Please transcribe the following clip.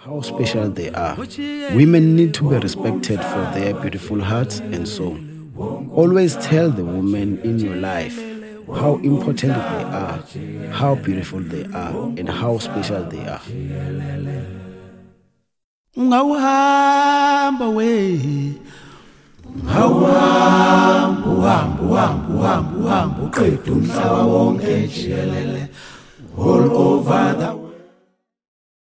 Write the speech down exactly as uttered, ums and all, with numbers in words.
how special they are. Women need to be respected for their beautiful hearts and soul. Always tell the women in your life how important they are, how beautiful they are, and how special they are. Ungawuhamba we Ungawuhamba uhamba uhamba uhamba uhamba uqeda umhlaba wonke jikelele all over the